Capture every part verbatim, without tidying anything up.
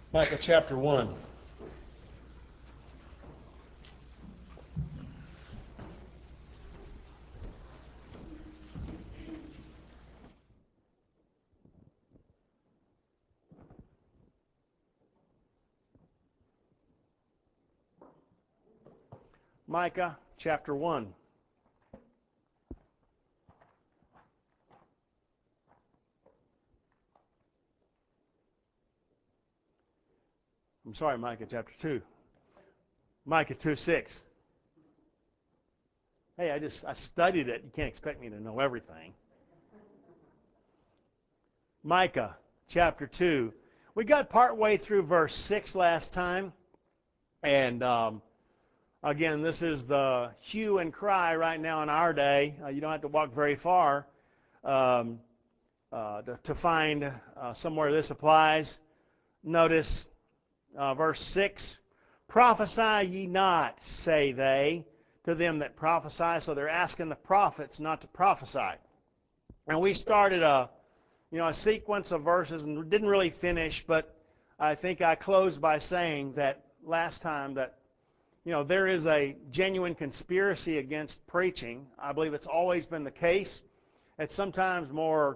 Micah chapter one. Micah chapter one. I'm sorry, Micah chapter two. Micah two six. Hey, I just I studied it. You can't expect me to know everything. Micah chapter two. We got partway through verse six last time. And um, again, this is the hue and cry right now in our day. Uh, you don't have to walk very far um, uh, to, to find uh, somewhere this applies. Notice uh, verse six. Prophesy ye not, say they, to them that prophesy. So they're asking the prophets not to prophesy. And we started a, you know, a sequence of verses and didn't really finish, but I think I closed by saying that last time that, you know, there is a genuine conspiracy against preaching. I believe it's always been the case. It's sometimes more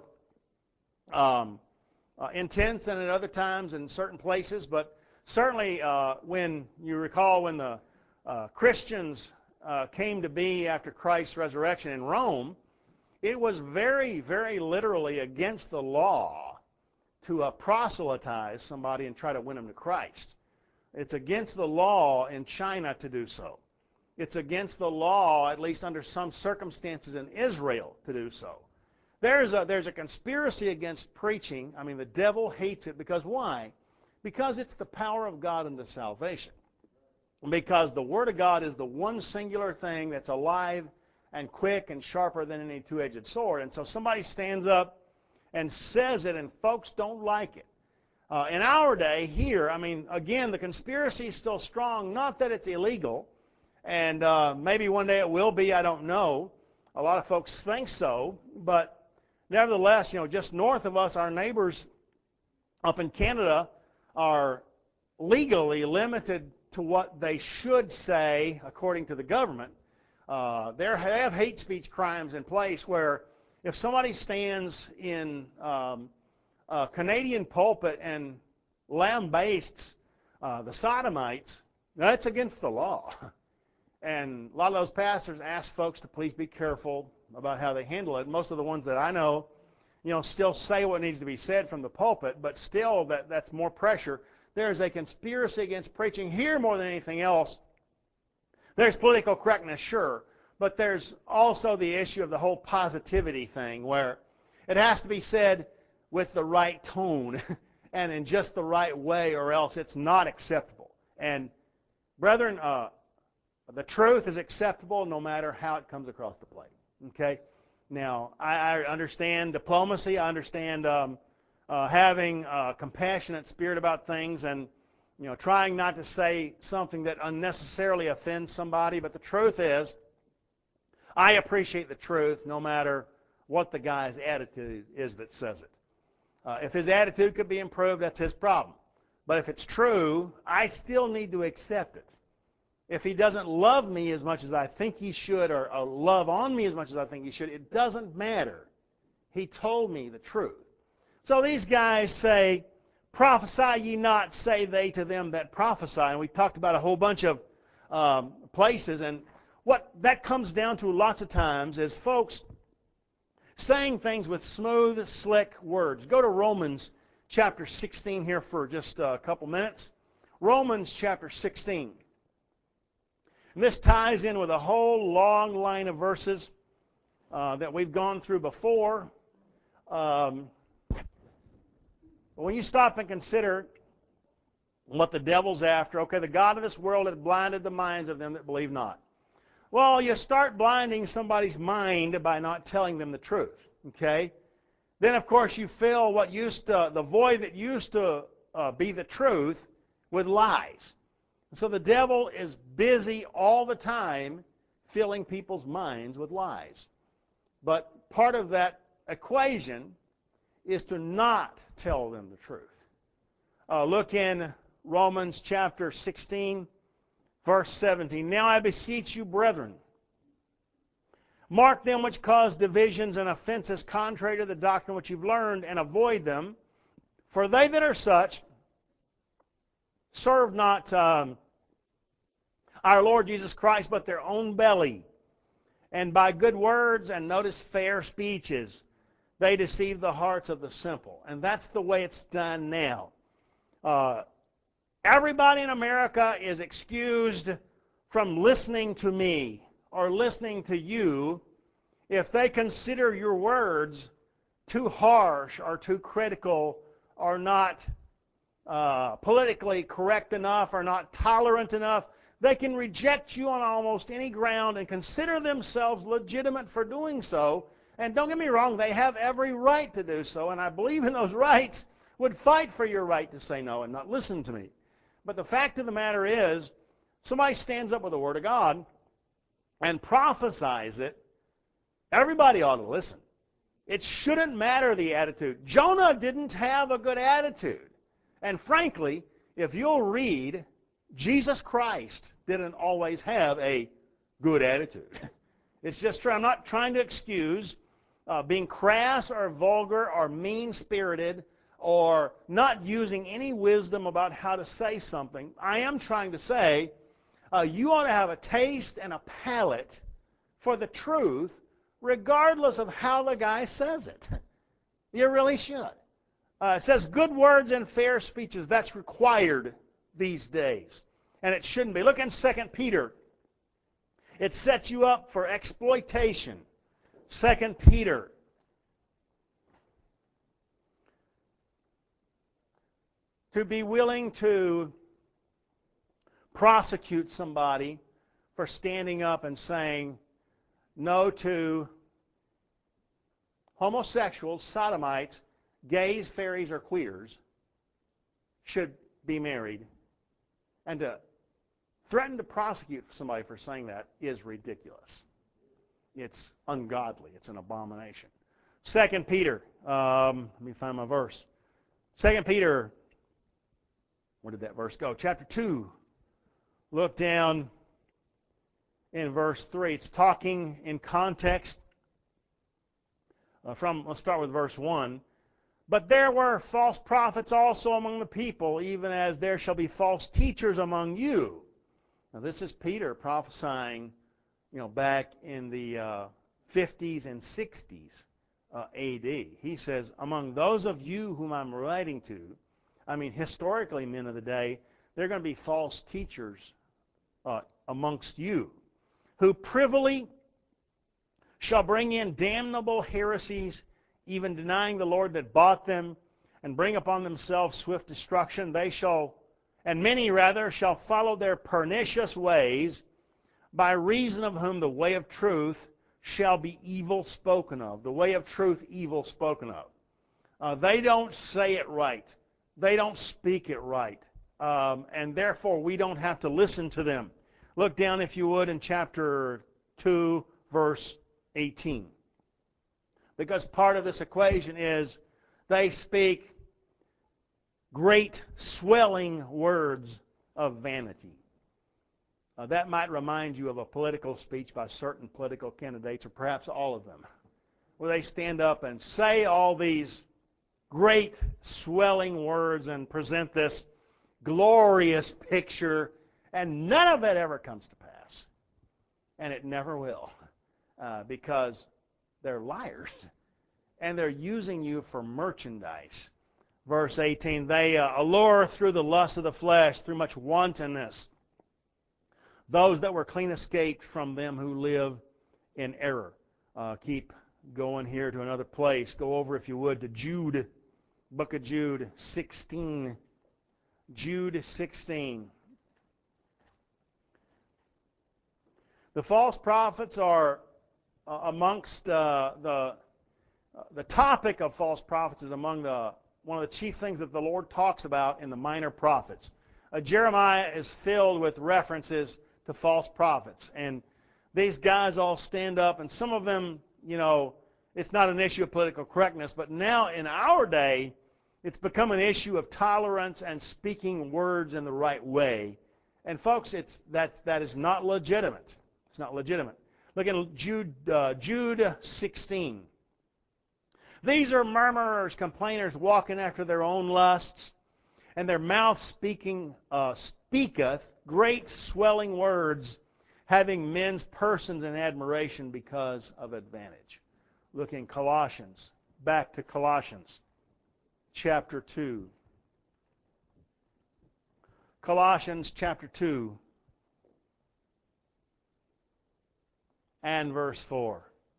um, uh, intense than at other times in certain places, but certainly uh, when you recall when the uh, Christians uh, came to be after Christ's resurrection in Rome, it was very, very literally against the law to uh, proselytize somebody and try to win them to Christ. It's against the law in China to do so. It's against the law, at least under some circumstances in Israel, to do so. There's a, there's a conspiracy against preaching. I mean, the devil hates it because why? Because it's the power of God unto salvation. Because the Word of God is the one singular thing that's alive and quick and sharper than any two-edged sword. And so somebody stands up and says it, and folks don't like it. Uh, in our day, here, I mean, again, the conspiracy is still strong. Not that it's illegal, and uh, maybe one day it will be, I don't know. A lot of folks think so, but nevertheless, you know, just north of us, our neighbors up in Canada are legally limited to what they should say according to the government. Uh, they have hate speech crimes in place where if somebody stands in um, a Canadian pulpit and lambastes uh, the sodomites, that's against the law. And a lot of those pastors ask folks to please be careful about how they handle it. Most of the ones that I know, you know, still say what needs to be said from the pulpit, but still that, that's more pressure. There's a conspiracy against preaching here more than anything else. There's political correctness, sure, but there's also the issue of the whole positivity thing where it has to be said with the right tone and in just the right way, or else it's not acceptable. And brethren, uh, the truth is acceptable no matter how it comes across the plate. Okay? Now, I, I understand diplomacy. I understand um, uh, having a compassionate spirit about things and, you know, trying not to say something that unnecessarily offends somebody. But the truth is, I appreciate the truth no matter what the guy's attitude is that says it. Uh, if his attitude could be improved, that's his problem. But if it's true, I still need to accept it. If he doesn't love me as much as I think he should, or, or love on me as much as I think he should, it doesn't matter. He told me the truth. So these guys say, prophesy ye not, say they to them that prophesy. And we talked about a whole bunch of um, places. And what that comes down to lots of times is folks saying things with smooth, slick words. Go to Romans chapter sixteen here for just a couple minutes. Romans chapter sixteen. And this ties in with a whole long line of verses uh, that we've gone through before. Um, when you stop and consider what the devil's after, okay, the God of this world hath blinded the minds of them that believe not. Well, you start blinding somebody's mind by not telling them the truth, okay? Then, of course, you fill what used to, the void that used to uh, be the truth with lies. So the devil is busy all the time filling people's minds with lies. But part of that equation is to not tell them the truth. Uh, look in Romans chapter sixteen, verse seventeen. Now I beseech you, brethren, mark them which cause divisions and offenses contrary to the doctrine which you've learned, and avoid them. For they that are such serve not um, our Lord Jesus Christ, but their own belly. And by good words, and notice fair speeches, they deceive the hearts of the simple. And that's the way it's done now. Uh, everybody in America is excused from listening to me or listening to you if they consider your words too harsh or too critical or not uh, politically correct enough or not tolerant enough. They can reject you on almost any ground and consider themselves legitimate for doing so. And don't get me wrong, they have every right to do so, and I believe in those rights, would fight for your right to say no and not listen to me. But the fact of the matter is, somebody stands up with the Word of God and prophesies it, everybody ought to listen. It shouldn't matter the attitude. Jonah didn't have a good attitude. And frankly, if you'll read, Jesus Christ didn't always have a good attitude. It's just true. I'm not trying to excuse uh, being crass or vulgar or mean-spirited or not using any wisdom about how to say something. I am trying to say uh, you ought to have a taste and a palate for the truth regardless of how the guy says it. You really should. Uh, it says good words and fair speeches. That's required these days. And it shouldn't be. Look in Second Peter. It sets you up for exploitation. Second Peter. To be willing to prosecute somebody for standing up and saying no to homosexuals, sodomites, gays, fairies, or queers should be married. And to threaten to prosecute somebody for saying that is ridiculous. It's ungodly. It's an abomination. Second Peter. Um, let me find my verse. Second Peter. Where did that verse go? Chapter two. Look down in verse three. It's talking in context uh, from, let's start with verse one. But there were false prophets also among the people, even as there shall be false teachers among you. Now this is Peter prophesying, you know, back in the uh, fifties and sixties uh, A D. He says, among those of you whom I'm writing to, I mean, historically, men of the day, there are going to be false teachers uh, amongst you, who privily shall bring in damnable heresies, even denying the Lord that bought them, and bring upon themselves swift destruction. They shall, and many rather, shall follow their pernicious ways, by reason of whom the way of truth shall be evil spoken of. The way of truth, evil spoken of. Uh, they don't say it right. They don't speak it right. Um, and therefore, we don't have to listen to them. Look down, if you would, in chapter two, verse eighteen. Because part of this equation is they speak great swelling words of vanity. Uh, that might remind you of a political speech by certain political candidates, or perhaps all of them, where they stand up and say all these great swelling words and present this glorious picture, and none of it ever comes to pass. And it never will, uh, because they're liars, and they're using you for merchandise. Verse eighteen, they uh, allure through the lust of the flesh, through much wantonness, those that were clean escaped from them who live in error. Uh, keep going here to another place. Go over, if you would, to Jude, book of Jude, sixteen. Jude sixteen. The false prophets are uh, amongst uh, the uh, the topic of false prophets is among the one of the chief things that the Lord talks about in the minor prophets. Uh, Jeremiah is filled with references to false prophets, and these guys all stand up, and some of them, you know, it's not an issue of political correctness, but now in our day, It's become an issue of tolerance and speaking words in the right way. And folks, it's, that, that is not legitimate. It's not legitimate. Look at Jude, uh, Jude sixteen. These are murmurers, complainers, walking after their own lusts, and their mouth speaking uh, speaketh great swelling words, having men's persons in admiration because of advantage. Look in Colossians, back to Colossians, chapter two. Colossians chapter two and verse four.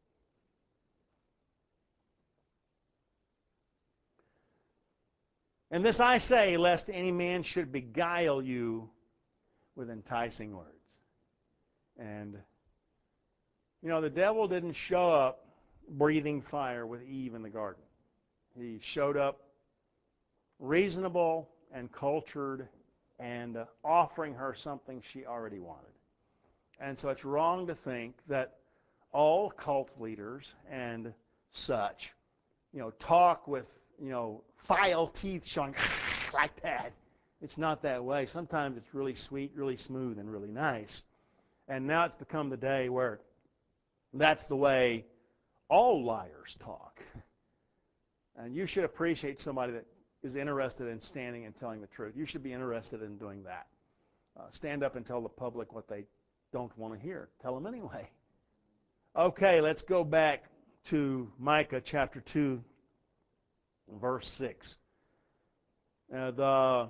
And this I say, lest any man should beguile you with enticing words. And, you know, the devil didn't show up breathing fire with Eve in the garden. He showed up reasonable and cultured and uh, offering her something she already wanted. And so it's wrong to think that all cult leaders and such, you know, talk with, you know, file teeth showing like that. It's not that way. Sometimes it's really sweet, really smooth, and really nice. And now it's become the day where that's the way all liars talk. And you should appreciate somebody that is interested in standing and telling the truth. You should be interested in doing that. Uh, stand up and tell the public what they don't want to hear. Tell them anyway. Okay, let's go back to Micah chapter two, verse six. Uh, the,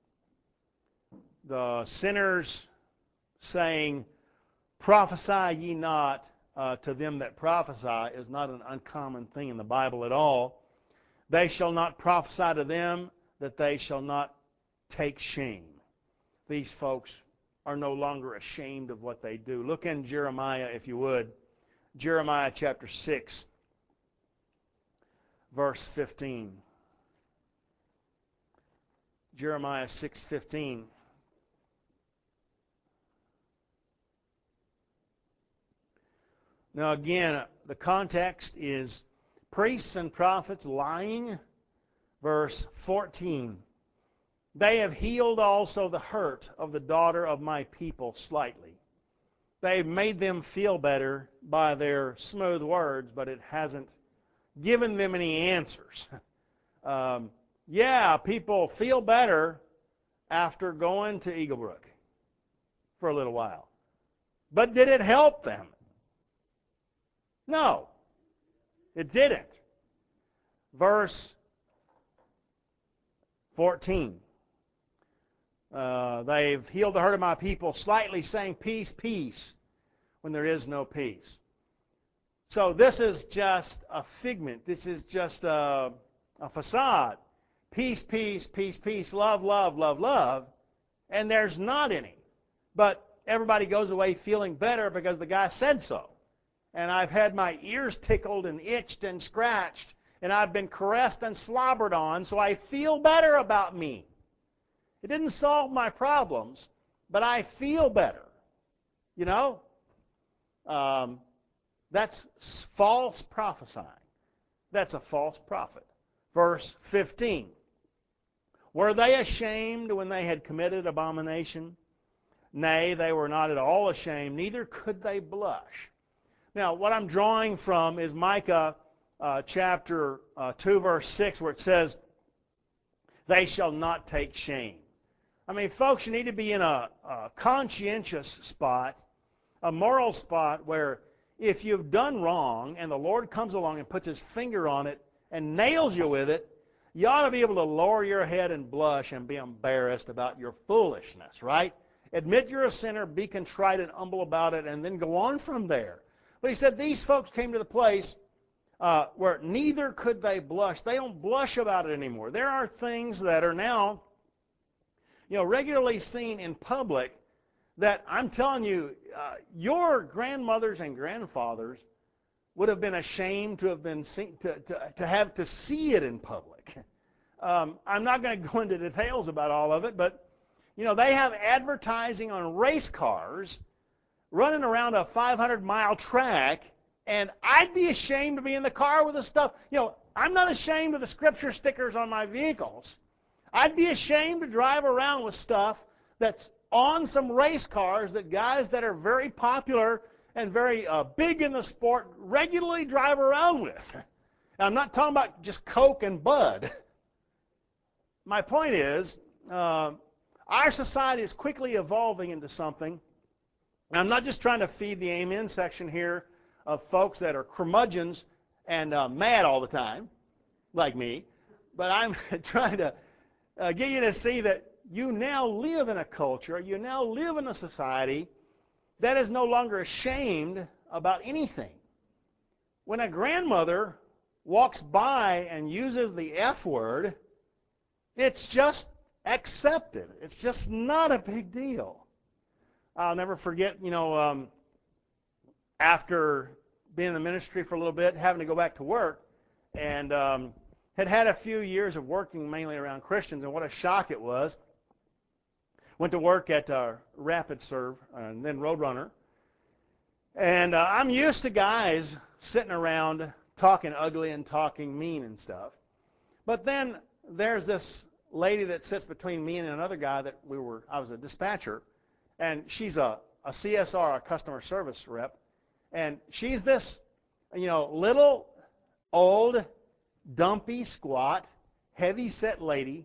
the sinners saying, prophesy ye not uh, to them that prophesy is not an uncommon thing in the Bible at all. They shall not prophesy to them that they shall not take shame. These folks are no longer ashamed of what they do. Look in Jeremiah, if you would. Jeremiah chapter six, verse fifteen. Jeremiah six fifteen. Now again, the context is priests and prophets lying. Verse fourteen. They have healed also the hurt of the daughter of my people slightly. They've made them feel better by their smooth words, but it hasn't given them any answers. Um, yeah, people feel better after going to Eagle Brook for a little while. But did it help them? No, it didn't. Verse fourteen. Uh, they've healed the hurt of my people slightly, saying peace, peace, when there is no peace. So this is just a figment. This is just a, a facade. Peace, peace, peace, peace, love, love, love, love. And there's not any. But everybody goes away feeling better because the guy said so. And I've had my ears tickled and itched and scratched. And I've been caressed and slobbered on, so I feel better about me. It didn't solve my problems, but I feel better. You know? Um, that's false prophesying. That's a false prophet. Verse fifteen. Were they ashamed when they had committed abomination? Nay, they were not at all ashamed, neither could they blush. Now, what I'm drawing from is Micah uh, chapter uh, two, verse six, where it says, they shall not take shame. I mean, folks, you need to be in a, a conscientious spot, a moral spot, where if you've done wrong and the Lord comes along and puts His finger on it and nails you with it, you ought to be able to lower your head and blush and be embarrassed about your foolishness, right? Admit you're a sinner, be contrite and humble about it, and then go on from there. But he said these folks came to the place uh, where neither could they blush. They don't blush about it anymore. There are things that are now, you know, regularly seen in public that I'm telling you, uh, your grandmothers and grandfathers would have been ashamed to have been seen, to, to, to have to see it in public. Um, I'm not going to go into details about all of it, but you know, they have advertising on race cars running around a five hundred mile track, And I'd be ashamed to be in the car with the stuff. You know, I'm not ashamed of the scripture stickers on my vehicles. I'd be ashamed to drive around with stuff that's on some race cars that guys that are very popular and very uh, big in the sport regularly drive around with. Now, I'm not talking about just Coke and Bud. My point is, uh, our society is quickly evolving into something. And I'm not just trying to feed the amen section here of folks that are curmudgeons and uh, mad all the time, like me, but I'm trying to uh, get you to see that you now live in a culture, you now live in a society that is no longer ashamed about anything. When a grandmother walks by and uses the F word, it's just accepted. It's just not a big deal. I'll never forget, you know, um, after being in the ministry for a little bit, having to go back to work, and um, had had a few years of working mainly around Christians, and what a shock it was. Went to work at uh, Rapid Serve, uh, and then Roadrunner, and uh, I'm used to guys sitting around talking ugly and talking mean and stuff. But then there's this lady that sits between me and another guy that we were, I was a dispatcher, and she's a, a C S R, a customer service rep, and she's this, you know, little, old, dumpy, squat, heavy-set lady.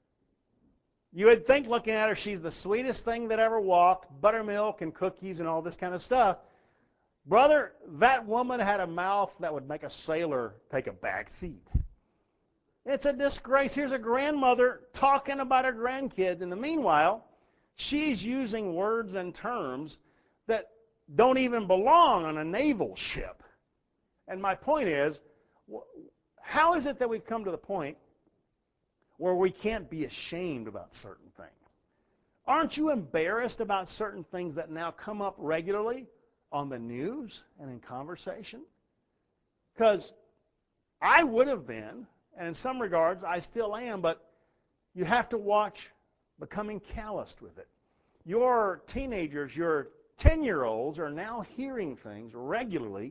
You would think looking at her she's the sweetest thing that ever walked, buttermilk and cookies and all this kind of stuff. Brother, that woman had a mouth that would make a sailor take a back seat. It's a disgrace. Here's a grandmother talking about her grandkids. In the meanwhile, she's using words and terms that don't even belong on a naval ship. And my point is, how is it that we've come to the point where we can't be ashamed about certain things? Aren't you embarrassed about certain things that now come up regularly on the news and in conversation? Because I would have been, and in some regards I still am, but you have to watch becoming calloused with it. Your teenagers, your ten-year-olds are now hearing things regularly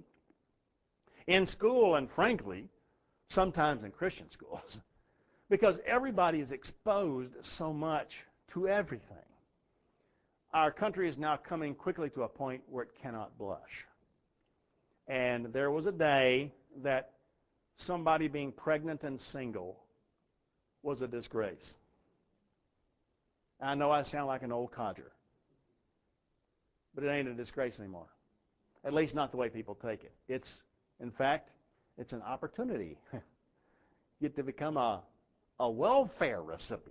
in school and, frankly, sometimes in Christian schools, because everybody is exposed so much to everything. Our country is now coming quickly to a point where it cannot blush. And there was a day that somebody being pregnant and single was a disgrace. I know I sound like an old codger, but it ain't a disgrace anymore. At least not the way people take it. It's, in fact, it's an opportunity. Get to become a, a welfare recipient.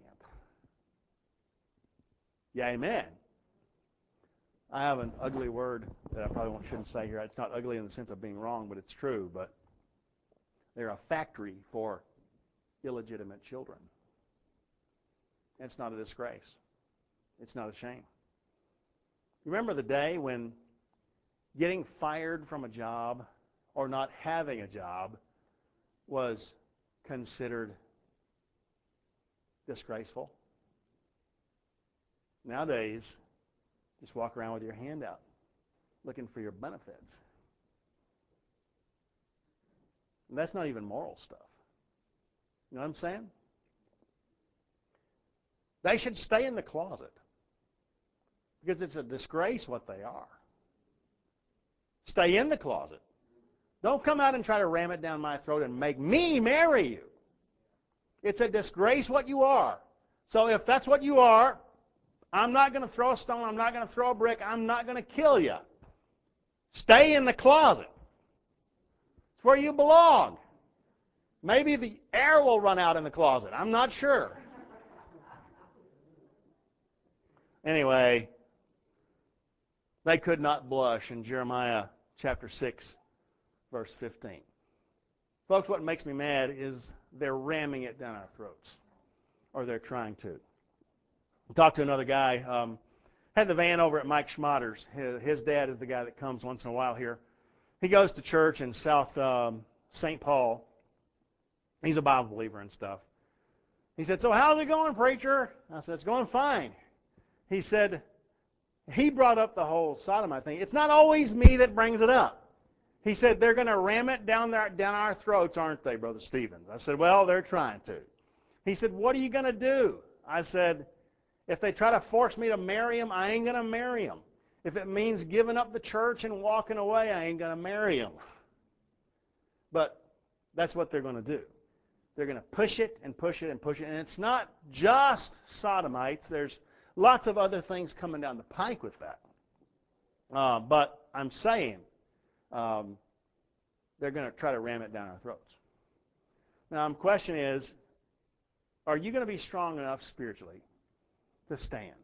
Yeah, amen. I have an ugly word that I probably shouldn't say here. It's not ugly in the sense of being wrong, but it's true. But they're a factory for illegitimate children. It's not a disgrace. It's not a shame. Remember the day when getting fired from a job or not having a job was considered disgraceful? Nowadays, just walk around with your hand out looking for your benefits. And that's not even moral stuff. You know what I'm saying? They should stay in the closet because it's a disgrace what they are. Stay in the closet. Don't come out and try to ram it down my throat and make me marry you. It's a disgrace what you are. So if that's what you are, I'm not going to throw a stone. I'm not going to throw a brick. I'm not going to kill you. Stay in the closet. It's where you belong. Maybe the air will run out in the closet. I'm not sure. Anyway, they could not blush in Jeremiah chapter six, verse fifteen. Folks, what makes me mad is they're ramming it down our throats, or they're trying to. I talked to another guy, um, had the van over at Mike Schmatter's. His, his dad is the guy that comes once in a while here. He goes to church in South um, Saint Paul. He's a Bible believer and stuff. He said, so how's it going, preacher? I said, it's going fine. He said, he brought up the whole sodomite thing. It's not always me that brings it up. He said, they're going to ram it down, their, down our throats, aren't they, Brother Stevens? I said, well, they're trying to. He said, what are you going to do? I said, if they try to force me to marry him, I ain't going to marry him. If it means giving up the church and walking away, I ain't going to marry him. But that's what they're going to do. They're going to push it and push it and push it. And it's not just sodomites. There's lots of other things coming down the pike with that. Uh, but I'm saying um, they're going to try to ram it down our throats. Now, the question is, are you going to be strong enough spiritually to stand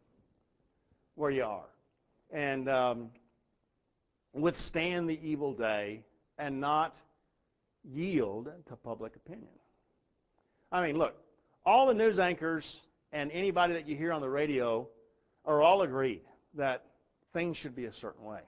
where you are and um, withstand the evil day and not yield to public opinion? I mean, look, all the news anchors and anybody that you hear on the radio are all agreed that things should be a certain way.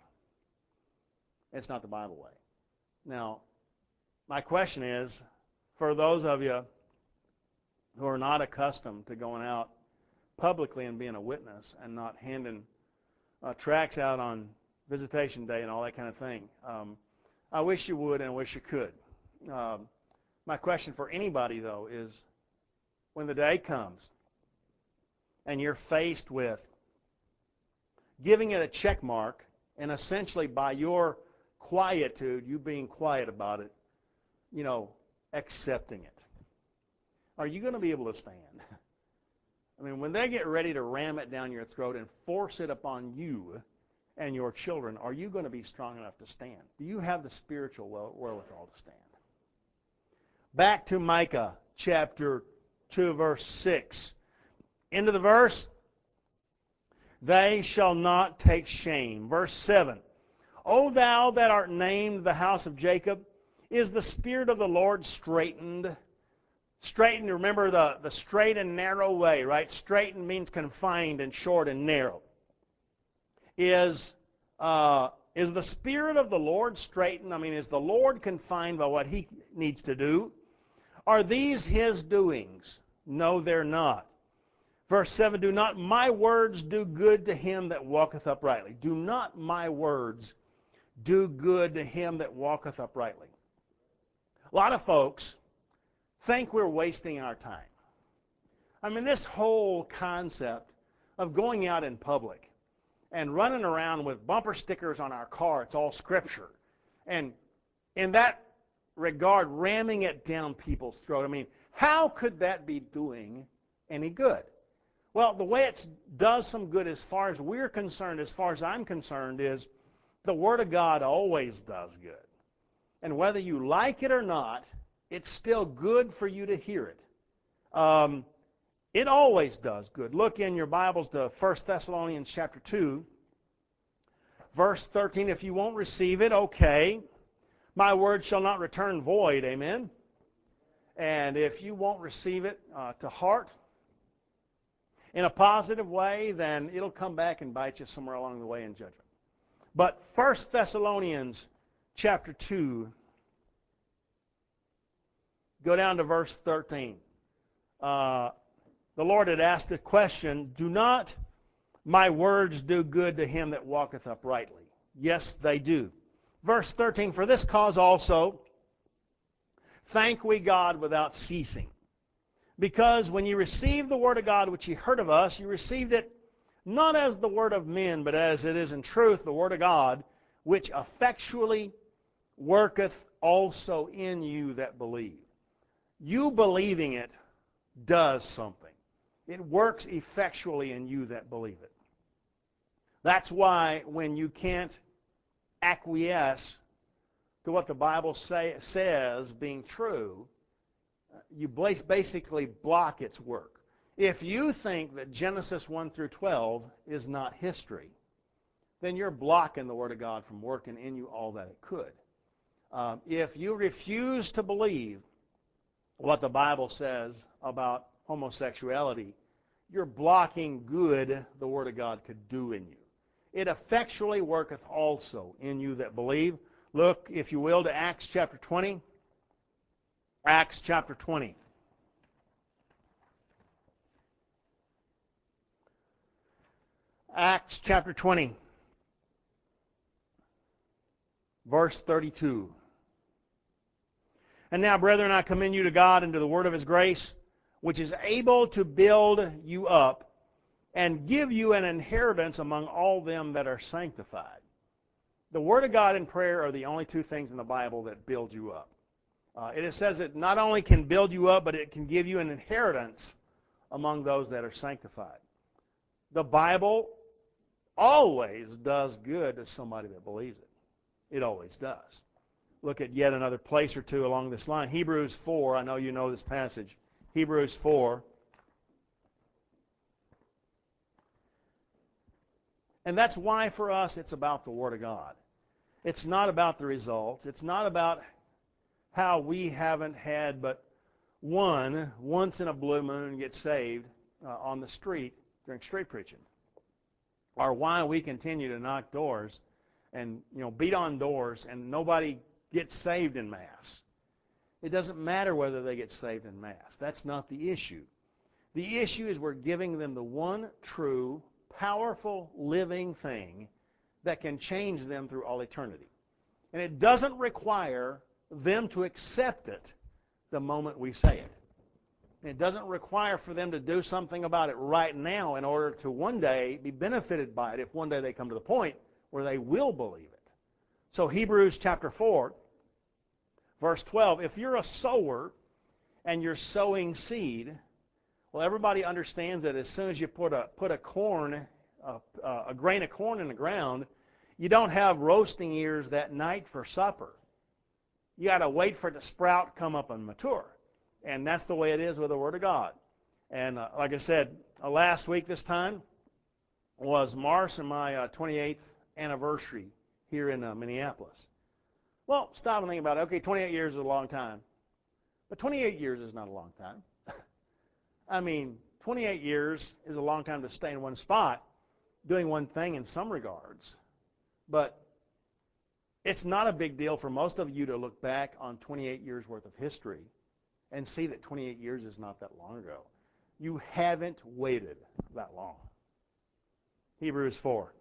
It's not the Bible way. Now, my question is, for those of you who are not accustomed to going out publicly and being a witness and not handing uh, tracts out on visitation day and all that kind of thing, um, I wish you would and I wish you could. Um, my question for anybody, though, is when the day comes and you're faced with giving it a check mark and essentially by your quietude, you being quiet about it, you know, accepting it, are you going to be able to stand? I mean, when they get ready to ram it down your throat and force it upon you and your children, are you going to be strong enough to stand? Do you have the spiritual wherewithal to stand? Back to Micah chapter two, verse six. Into the verse, they shall not take shame. Verse seven. O thou that art named the house of Jacob, is the Spirit of the Lord straitened? Straightened, remember the, the straight and narrow way, right? Straightened means confined and short and narrow. Is, uh, is the Spirit of the Lord straitened? I mean, is the Lord confined by what He needs to do? Are these His doings? No, they're not. Verse seven, do not my words do good to him that walketh uprightly? Do not my words do good to him that walketh uprightly? A lot of folks think we're wasting our time. I mean, this whole concept of going out in public and running around with bumper stickers on our car, it's all Scripture, and in that regard, ramming it down people's throat. I mean, how could that be doing any good? Well, the way it does some good as far as we're concerned, as far as I'm concerned, is the Word of God always does good. And whether you like it or not, it's still good for you to hear it. Um, it always does good. Look in your Bibles to First Thessalonians chapter two, verse thirteen. If you won't receive it, okay. My word shall not return void, amen? And if you won't receive it uh, to heart in a positive way, then it'll come back and bite you somewhere along the way in judgment. But First Thessalonians chapter two, go down to verse thirteen. Uh, the Lord had asked the question, do not my words do good to him that walketh uprightly? Yes, they do. Verse thirteen, for this cause also thank we God without ceasing. Because when you received the word of God which ye heard of us, you received it not as the word of men, but as it is in truth the word of God, which effectually worketh also in you that believe. You believing it does something. It works effectually in you that believe it. That's why when you can't acquiesce to what the Bible say, says being true, you basically block its work. If you think that Genesis one through twelve is not history, then you're blocking the Word of God from working in you all that it could. Um, if you refuse to believe what the Bible says about homosexuality, you're blocking good the Word of God could do in you. It effectually worketh also in you that believe. Look, if you will, to Acts chapter twenty. Acts chapter twenty. Acts chapter twenty. verse thirty-two. And now, brethren, I commend you to God and to the word of His grace, which is able to build you up and give you an inheritance among all them that are sanctified. The Word of God and prayer are the only two things in the Bible that build you up. Uh, it says it not only can build you up, but it can give you an inheritance among those that are sanctified. The Bible always does good to somebody that believes it. It always does. Look at yet another place or two along this line. Hebrews four, I know you know this passage. Hebrews four. And that's why for us it's about the Word of God. It's not about the results. It's not about how we haven't had but one, once in a blue moon, get saved uh, on the street during street preaching. Or why we continue to knock doors and, you know, beat on doors and nobody gets saved in mass. It doesn't matter whether they get saved in mass. That's not the issue. The issue is we're giving them the one true, powerful, living thing that can change them through all eternity. And it doesn't require them to accept it the moment we say it. It doesn't require for them to do something about it right now in order to one day be benefited by it if one day they come to the point where they will believe it. So Hebrews chapter four, verse twelve, if you're a sower and you're sowing seed, well, everybody understands that as soon as you put a put a corn, a, a grain of corn in the ground, you don't have roasting ears that night for supper. You got to wait for it to sprout, come up, and mature. And that's the way it is with the Word of God. And uh, like I said, uh, last week this time was Mars and my uh, twenty-eighth anniversary here in uh, Minneapolis. Well, stop and think about it. Okay, twenty-eight years is a long time. But twenty-eight years is not a long time. I mean, twenty-eight years is a long time to stay in one spot doing one thing in some regards. But it's not a big deal for most of you to look back on twenty-eight years worth of history and see that twenty-eight years is not that long ago. You haven't waited that long. Hebrews four.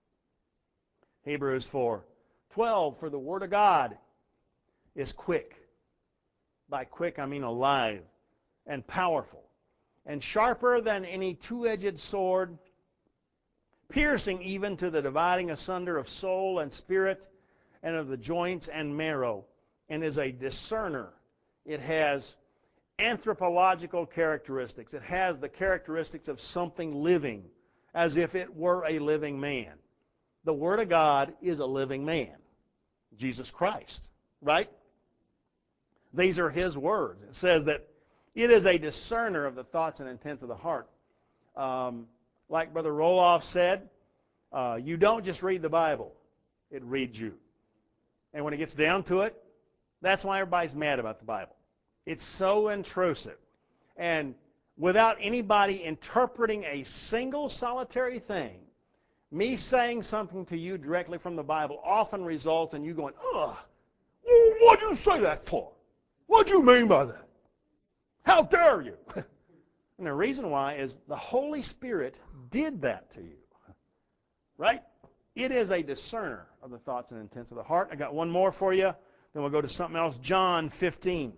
Hebrews four. twelve, for the Word of God is quick. By quick, I mean alive and powerful and sharper than any two-edged sword, piercing even to the dividing asunder of soul and spirit and of the joints and marrow, and is a discerner. It has anthropological characteristics. It has the characteristics of something living, as if it were a living man. The Word of God is a living man, Jesus Christ, right? These are His words. It says that it is a discerner of the thoughts and intents of the heart. Um, like Brother Roloff said, uh, you don't just read the Bible, it reads you. And when it gets down to it, that's why everybody's mad about the Bible. It's so intrusive. And without anybody interpreting a single solitary thing, me saying something to you directly from the Bible often results in you going, ugh, what'd you say that for? What do you mean by that? How dare you? And the reason why is the Holy Spirit did that to you. Right? It is a discerner of the thoughts and intents of the heart. I got one more for you. Then we'll go to something else. John fifteen.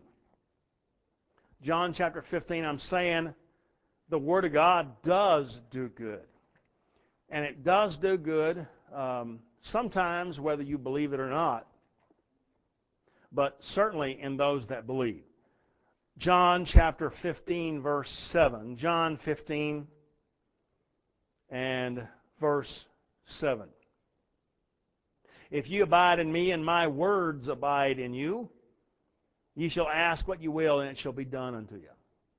John chapter fifteen, I'm saying the Word of God does do good. And it does do good um, sometimes whether you believe it or not. But certainly in those that believe. John chapter fifteen, verse seven. John fifteen and verse seven. If you abide in me and my words abide in you, ye shall ask what you will, and it shall be done unto you.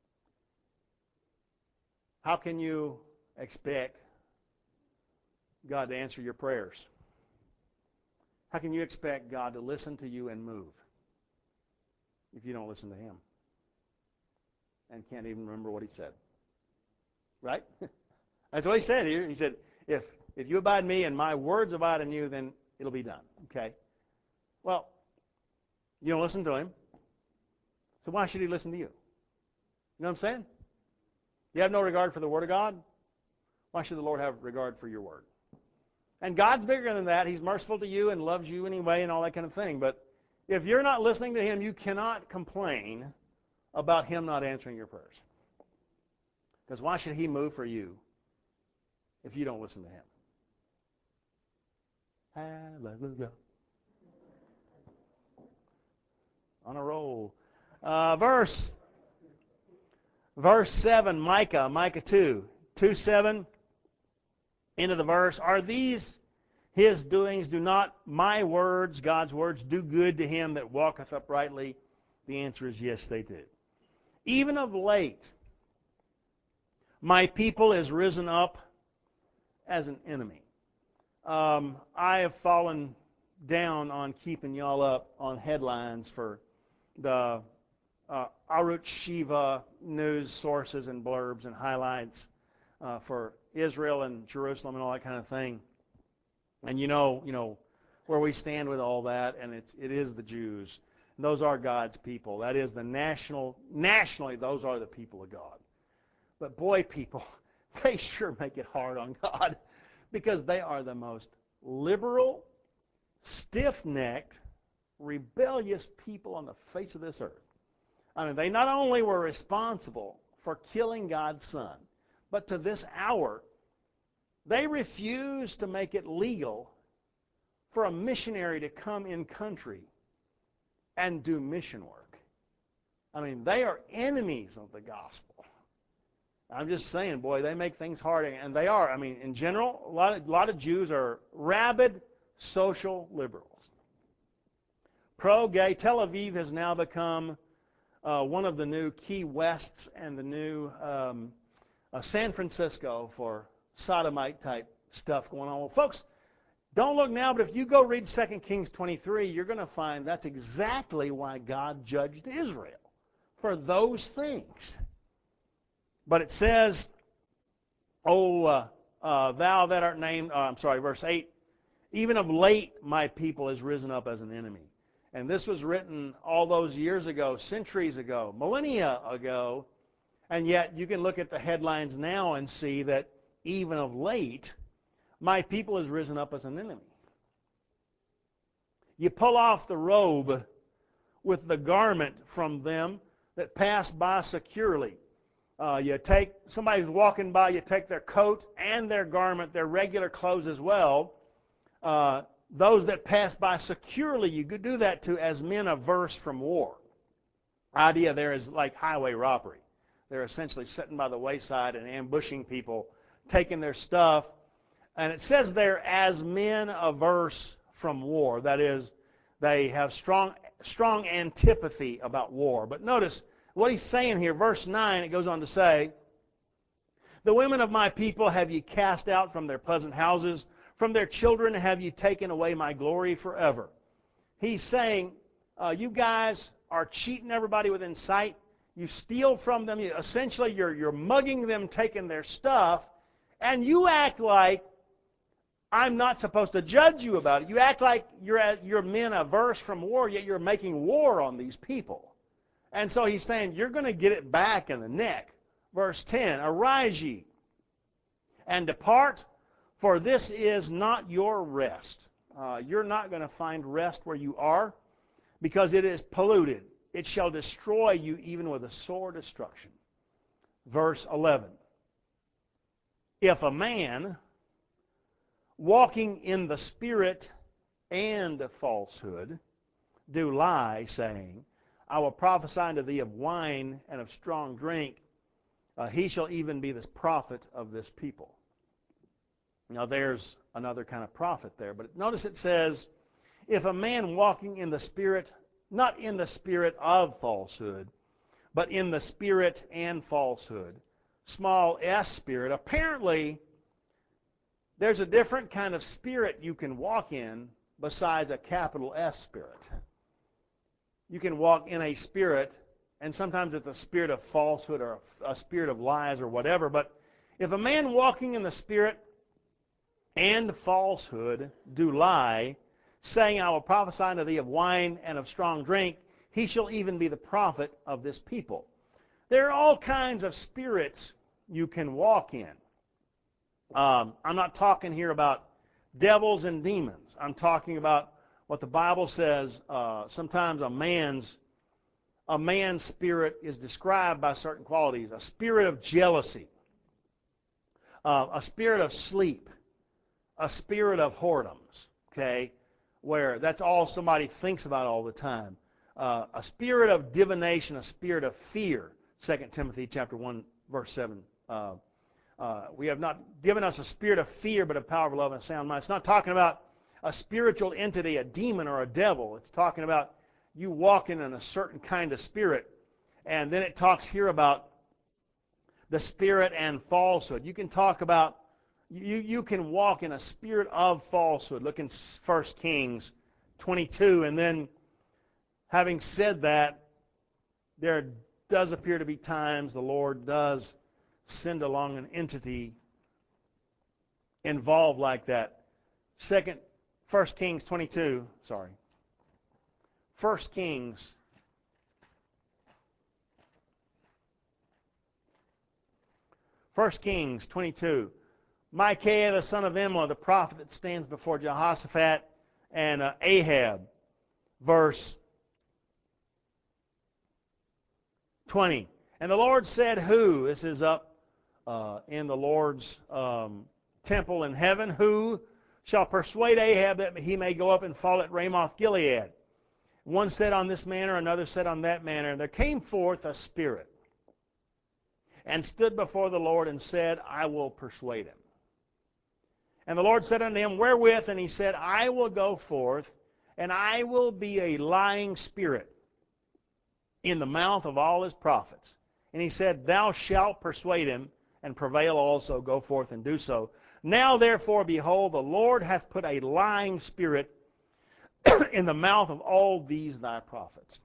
How can you expect God to answer your prayers? How can you expect God to listen to you and move if you don't listen to Him and can't even remember what He said? Right? That's what He said here. He said, if, if you abide in me and my words abide in you, then it'll be done. Okay? Well, you don't listen to Him, so why should He listen to you? You know what I'm saying? You have no regard for the Word of God? Why should the Lord have regard for your word? And God's bigger than that. He's merciful to you and loves you anyway and all that kind of thing. But if you're not listening to Him, you cannot complain about Him not answering your prayers. Because why should He move for you if you don't listen to Him? Hallelujah. On a roll. Uh, verse, verse seven, Micah, Micah two, two seven, into the verse. Are these His doings? Do not my words, God's words, do good to him that walketh uprightly? The answer is yes, they do. Even of late, my people is risen up as an enemy. Um, I have fallen down on keeping y'all up on headlines for the uh, Arutz Shiva news sources and blurbs and highlights uh, for Israel and Jerusalem and all that kind of thing. And you know, you know where we stand with all that, and it's it is the Jews. And those are God's people. That is the national, nationally, those are the people of God. But boy, people, they sure make it hard on God because they are the most liberal, stiff-necked, rebellious people on the face of this earth. I mean, they not only were responsible for killing God's Son, but to this hour, they refuse to make it legal for a missionary to come in country and do mission work. I mean, they are enemies of the gospel. I'm just saying, boy, they make things hard, and they are. I mean, in general, a lot of, a lot of Jews are rabid social liberals. Pro-gay. Tel Aviv has now become uh, one of the new Key Wests and the new um, uh, San Francisco for sodomite-type stuff going on. Well, folks, don't look now, but if you go read Second Kings twenty-three, you're going to find that's exactly why God judged Israel, for those things. But it says, Oh, uh, uh, thou that art named, uh, I'm sorry, verse eight, even of late my people is risen up as an enemy. And this was written all those years ago, centuries ago, millennia ago, and yet you can look at the headlines now and see that even of late, my people is risen up as an enemy. You pull off the robe with the garment from them that pass by securely. Uh, you take, somebody's walking by, you take their coat and their garment, their regular clothes as well. Uh, those that pass by securely, you could do that to as men averse from war. Idea there is like highway robbery. They're essentially sitting by the wayside and ambushing people, taking their stuff. And it says there, as men averse from war. That is, they have strong, strong antipathy about war. But notice what he's saying here, verse nine, it goes on to say, the women of my people have ye cast out from their pleasant houses. From their children have you taken away my glory forever. He's saying, uh, you guys are cheating everybody within sight. You steal from them. You, essentially, you're, you're mugging them, taking their stuff. And you act like I'm not supposed to judge you about it. You act like you're, you're men averse from war, yet you're making war on these people. And so he's saying, you're going to get it back in the neck. Verse ten, arise ye, and depart, for this is not your rest. Uh, you're not going to find rest where you are, because it is polluted. It shall destroy you even with a sore destruction. Verse eleven, if a man walking in the spirit and falsehood do lie, saying, I will prophesy unto thee of wine and of strong drink, uh, he shall even be the prophet of this people. Now there's another kind of prophet there, but notice it says, if a man walking in the spirit, not in the spirit of falsehood, but in the spirit and falsehood, small s spirit, apparently there's a different kind of spirit you can walk in besides a capital S spirit. You can walk in a spirit, and sometimes it's a spirit of falsehood or a spirit of lies or whatever, but if a man walking in the spirit and falsehood do lie, saying, I will prophesy unto thee of wine and of strong drink, he shall even be the prophet of this people. There are all kinds of spirits you can walk in. Um, I'm not talking here about devils and demons. I'm talking about what the Bible says. Uh, sometimes a man's a man's spirit is described by certain qualities: a spirit of jealousy, uh, a spirit of sleep, a spirit of whoredoms. Okay, where that's all somebody thinks about all the time. Uh, a spirit of divination, a spirit of fear. Second Timothy chapter one, verse seven. Uh, uh, we have not given us a spirit of fear, but a power of love and a sound mind. It's not talking about a spiritual entity, a demon or a devil. It's talking about you walking in a certain kind of spirit. And then it talks here about the spirit and falsehood. You can talk about, you, you can walk in a spirit of falsehood. Look in First Kings twenty-two. And then, having said that, there does appear to be times the Lord does send along an entity involved like that. Second, First Kings twenty-two, sorry. First Kings First Kings twenty-two. Micaiah the son of Imlah, the prophet that stands before Jehoshaphat and uh, Ahab. Verse twenty. And the Lord said, who? This is up uh, in the Lord's um, temple in heaven. Who shall persuade Ahab that he may go up and fall at Ramoth Gilead? One said on this manner, another said on that manner. And there came forth a spirit, and stood before the Lord, and said, I will persuade him. And the Lord said unto him, wherewith? And he said, I will go forth, and I will be a lying spirit in the mouth of all his prophets. And he said, thou shalt persuade him, and prevail also, go forth and do so. Now therefore, behold, the Lord hath put a lying spirit in the mouth of all these thy prophets.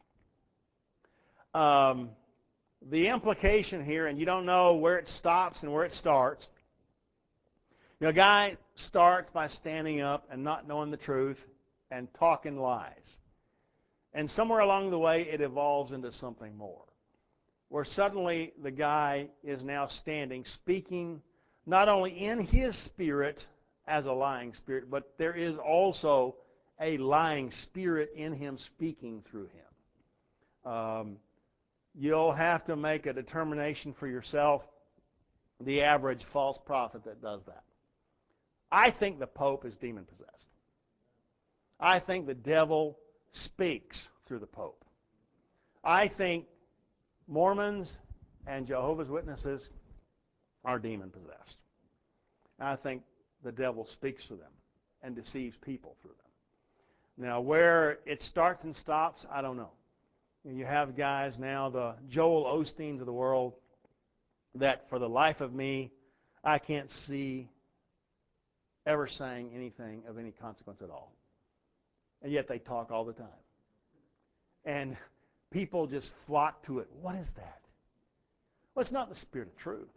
Um, the implication here, and you don't know where it stops and where it starts. You know, a guy starts by standing up and not knowing the truth and talking lies. And somewhere along the way, it evolves into something more, where suddenly the guy is now standing, speaking not only in his spirit as a lying spirit, but there is also a lying spirit in him speaking through him. Um, you'll have to make a determination for yourself, the average false prophet that does that. I think the Pope is demon-possessed. I think the devil speaks through the Pope. I think Mormons and Jehovah's Witnesses are demon-possessed. I think the devil speaks through them and deceives people through them. Now, where it starts and stops, I don't know. You have guys now, the Joel Osteens of the world, that for the life of me, I can't see ever saying anything of any consequence at all. And yet they talk all the time. And people just flock to it. What is that? Well, it's not the spirit of truth.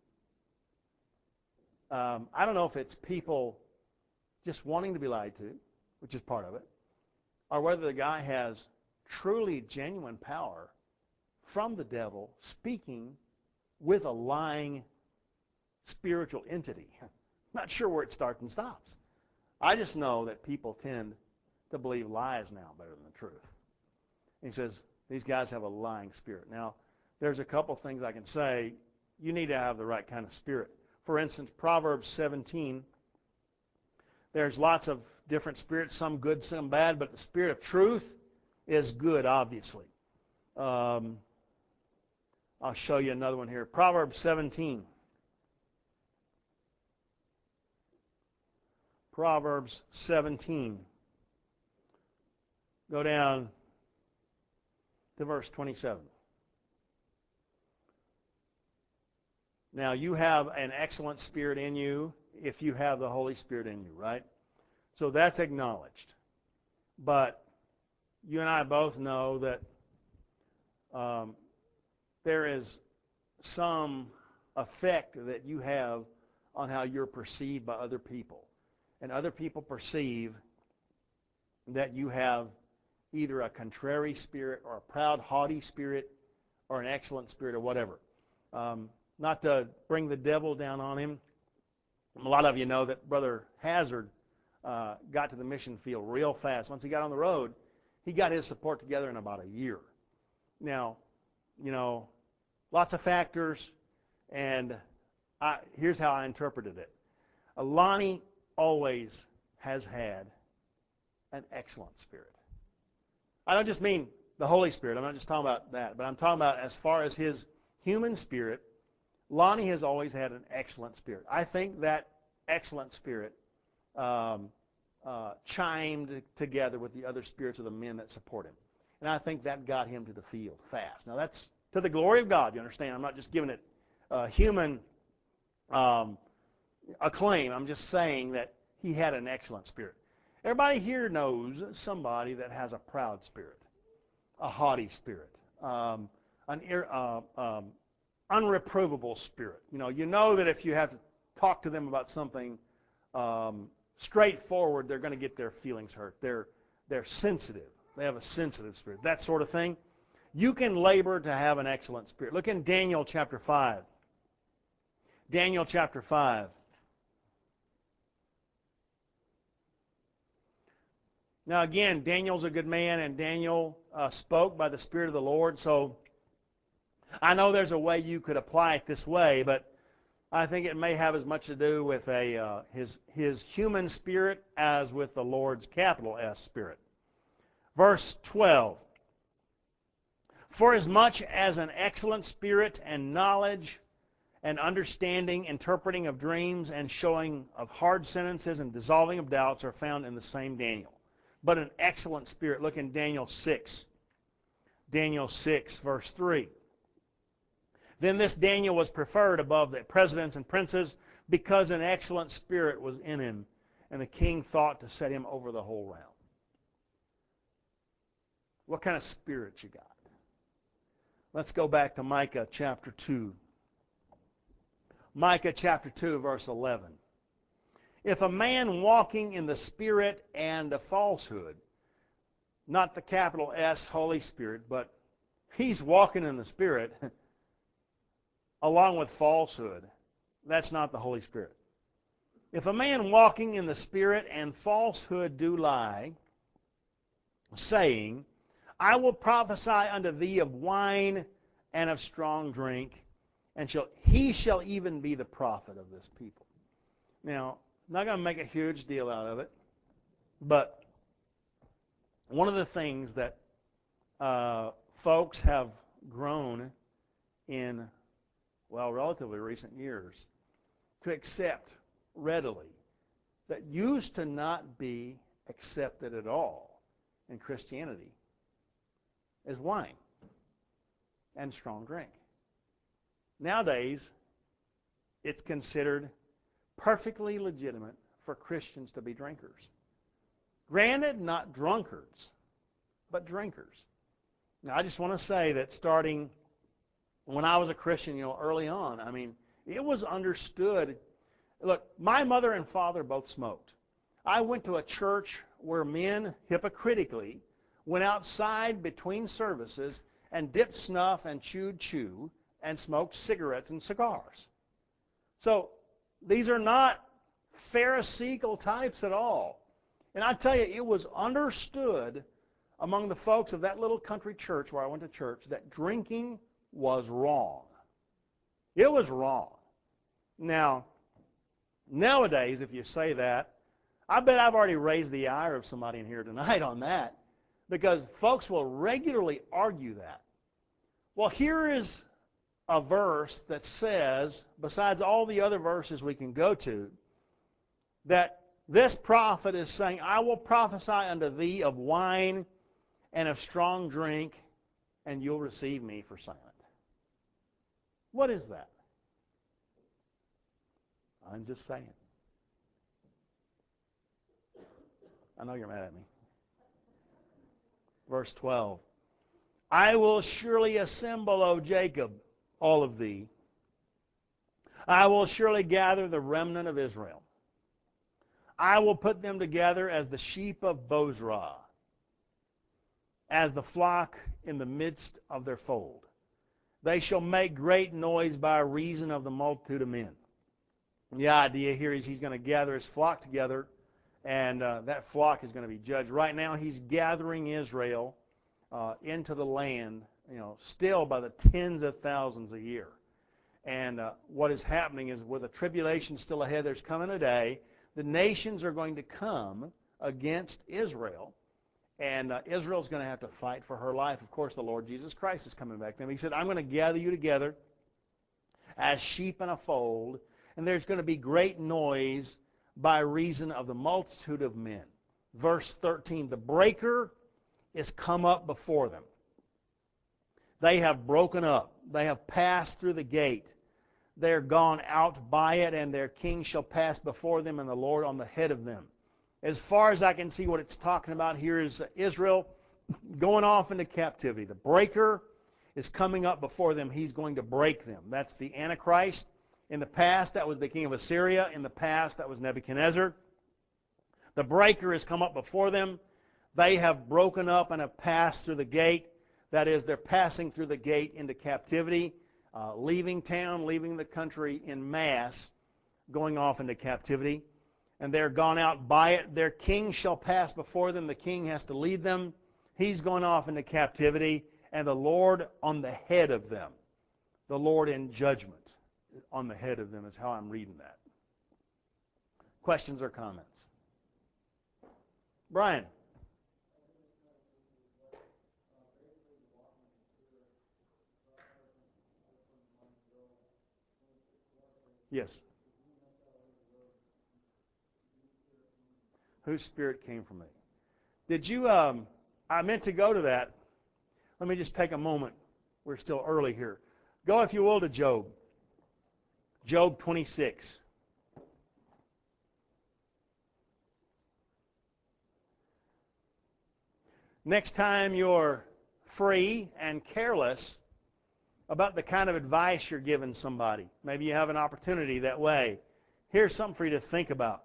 Um, I don't know if it's people just wanting to be lied to, which is part of it, or whether the guy has truly genuine power from the devil speaking with a lying spiritual entity. Not sure where it starts and stops. I just know that people tend to believe lies now better than the truth. He says these guys have a lying spirit. Now, there's a couple things I can say. You need to have the right kind of spirit. For instance, Proverbs seventeen, there's lots of different spirits, some good, some bad, but the spirit of truth is good, obviously. Um, I'll show you another one here. Proverbs seventeen. Proverbs seventeen. Go down to verse twenty-seven. Now, you have an excellent spirit in you if you have the Holy Spirit in you, right? So that's acknowledged. But you and I both know that um, there is some effect that you have on how you're perceived by other people. And other people perceive that you have either a contrary spirit or a proud, haughty spirit or an excellent spirit or whatever. Um, not to bring the devil down on him. A lot of you know that Brother Hazard uh, got to the mission field real fast. Once he got on the road, he got his support together in about a year. Now, you know, lots of factors, and I, here's how I interpreted it. Uh, Lonnie always has had an excellent spirit. I don't just mean the Holy Spirit. I'm not just talking about that, but I'm talking about as far as his human spirit. Lonnie has always had an excellent spirit. I think that excellent spirit um, uh, chimed together with the other spirits of the men that support him. And I think that got him to the field fast. Now, that's to the glory of God, you understand? I'm not just giving it uh, human um, acclaim. I'm just saying that he had an excellent spirit. Everybody here knows somebody that has a proud spirit, a haughty spirit, um, an uh, um, unreprovable spirit. You know, you know that if you have to talk to them about something um, straightforward, they're going to get their feelings hurt. They're they're sensitive. They have a sensitive spirit. That sort of thing. You can labor to have an excellent spirit. Look in Daniel chapter five. Daniel chapter five. Now again, Daniel's a good man, and Daniel uh, spoke by the Spirit of the Lord. So I know there's a way you could apply it this way, but I think it may have as much to do with a uh, his his human spirit as with the Lord's capital S spirit. Verse twelve. For as much as an excellent spirit and knowledge and understanding, interpreting of dreams and showing of hard sentences and dissolving of doubts are found in the same Daniel. But an excellent spirit. Look in Daniel six. Daniel six, verse three. Then this Daniel was preferred above the presidents and princes because an excellent spirit was in him, and the king thought to set him over the whole realm. What kind of spirit you got? Let's go back to Micah chapter two. Micah chapter two, verse eleven. If a man walking in the Spirit and a falsehood, not the capital S Holy Spirit, but he's walking in the Spirit along with falsehood, that's not the Holy Spirit. If a man walking in the Spirit and falsehood do lie, saying, I will prophesy unto thee of wine and of strong drink, and shall, he shall even be the prophet of this people. Now, I'm not going to make a huge deal out of it, but one of the things that uh, folks have grown in, well, relatively recent years to accept readily that used to not be accepted at all in Christianity is wine and strong drink. Nowadays, it's considered perfectly legitimate for Christians to be drinkers. Granted, not drunkards, but drinkers. Now, I just want to say that starting when I was a Christian, you know, early on, I mean, it was understood. Look, my mother and father both smoked. I went to a church where men hypocritically went outside between services and dipped snuff and chewed chew and smoked cigarettes and cigars. So these are not Pharisaical types at all. And I tell you, it was understood among the folks of that little country church where I went to church that drinking was wrong. It was wrong. Now, nowadays, if you say that, I bet I've already raised the ire of somebody in here tonight on that, because folks will regularly argue that. Well, here is a verse that says, besides all the other verses we can go to, that this prophet is saying, I will prophesy unto thee of wine and of strong drink, and you'll receive me for silent. What is that? I'm just saying. I know you're mad at me. Verse twelve. I will surely assemble, O Jacob, all of thee. I will surely gather the remnant of Israel. I will put them together as the sheep of Bozrah, as the flock in the midst of their fold. They shall make great noise by reason of the multitude of men. The idea here is he's going to gather his flock together and uh, that flock is going to be judged. Right now, he's gathering Israel uh, into the land, you know, still by the tens of thousands a year. And uh, what is happening is, with the tribulation still ahead, there's coming a day, the nations are going to come against Israel, and uh, Israel's going to have to fight for her life. Of course, the Lord Jesus Christ is coming back to them. He said, I'm going to gather you together as sheep in a fold, and there's going to be great noise by reason of the multitude of men. Verse thirteen, the breaker is come up before them. They have broken up. They have passed through the gate. They are gone out by it, and their king shall pass before them, and the Lord on the head of them. As far as I can see, what it's talking about here is Israel going off into captivity. The breaker is coming up before them. He's going to break them. That's the Antichrist. In the past, that was the king of Assyria. In the past, that was Nebuchadnezzar. The breaker has come up before them. They have broken up and have passed through the gate. That is, they're passing through the gate into captivity, uh, leaving town, leaving the country in mass, going off into captivity. And they're gone out by it. Their king shall pass before them. The king has to lead them. He's gone off into captivity, and the Lord on the head of them. The Lord in judgment on the head of them is how I'm reading that. Questions or comments? Brian. Yes. Whose spirit came from me? Did you, um, I meant to go to that. Let me just take a moment. We're still early here. Go, if you will, to Job. Job twenty-six. Next time you're free and careless about the kind of advice you're giving somebody, maybe you have an opportunity that way, here's something for you to think about.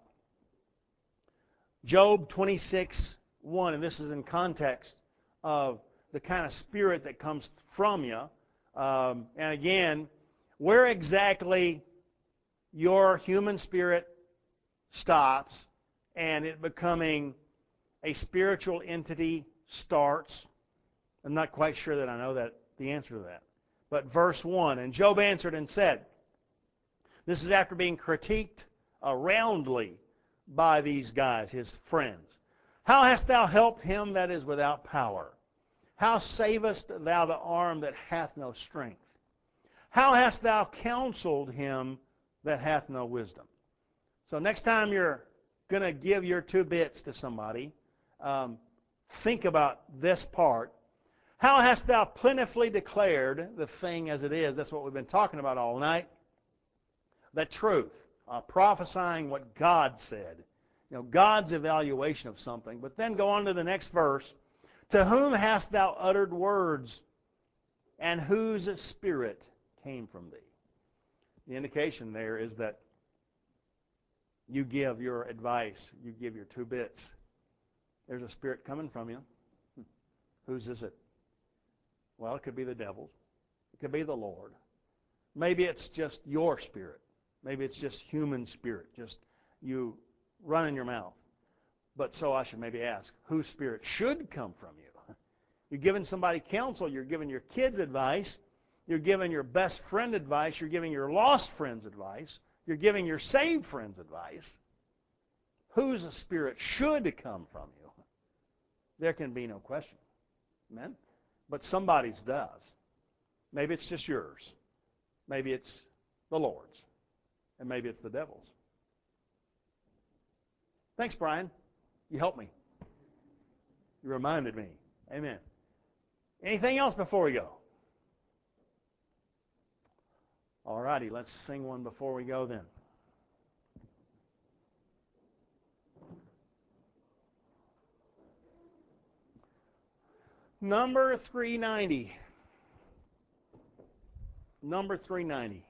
Job twenty-six, one, and this is in context of the kind of spirit that comes from you. Um, and again, where exactly your human spirit stops and it becoming a spiritual entity starts, I'm not quite sure that I know that the answer to that. But verse one, and Job answered and said, this is after being critiqued uh, roundly by these guys, his friends. How hast thou helped him that is without power? How savest thou the arm that hath no strength? How hast thou counseled him that hath no wisdom? So next time you're going to give your two bits to somebody, um, think about this part. How hast thou plentifully declared the thing as it is? That's what we've been talking about all night. The truth. Uh, prophesying what God said. You know, God's evaluation of something. But then go on to the next verse. To whom hast thou uttered words, and whose spirit came from thee? The indication there is that you give your advice, you give your two bits. There's a spirit coming from you. Whose is it? Well, it could be the devil's. It could be the Lord. Maybe it's just your spirit. Maybe it's just human spirit, just you running your mouth. But so I should maybe ask, whose spirit should come from you? You're giving somebody counsel. You're giving your kids advice. You're giving your best friend advice. You're giving your lost friends advice. You're giving your saved friends advice. Whose spirit should come from you? There can be no question. Amen? But somebody's does. Maybe it's just yours. Maybe it's the Lord's. And maybe it's the devil's. Thanks, Brian. You helped me. You reminded me. Amen. Anything else before we go? All righty, let's sing one before we go then. Number three ninety. Number three ninety.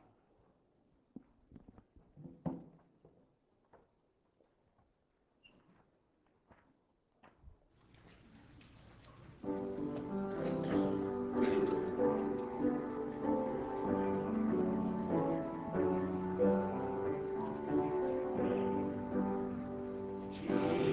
Jesus.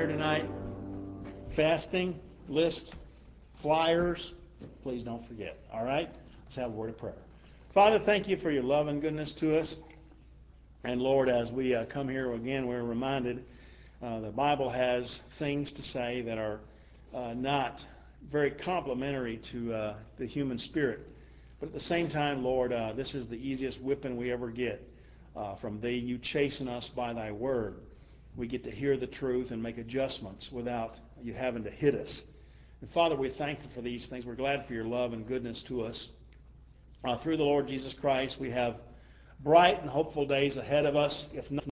tonight. Fasting list, flyers, please don't forget. All right? Let's have a word of prayer. Father, thank you for your love and goodness to us. And Lord, as we uh, come here again, we're reminded uh, the Bible has things to say that are uh, not very complimentary to uh, the human spirit. But at the same time, Lord, uh, this is the easiest whipping we ever get uh, from Thee. You chasten us by Thy word. We get to hear the truth and make adjustments without you having to hit us. And Father, we're thankful for these things. We're glad for your love and goodness to us. Uh, through the Lord Jesus Christ, we have bright and hopeful days ahead of us, if not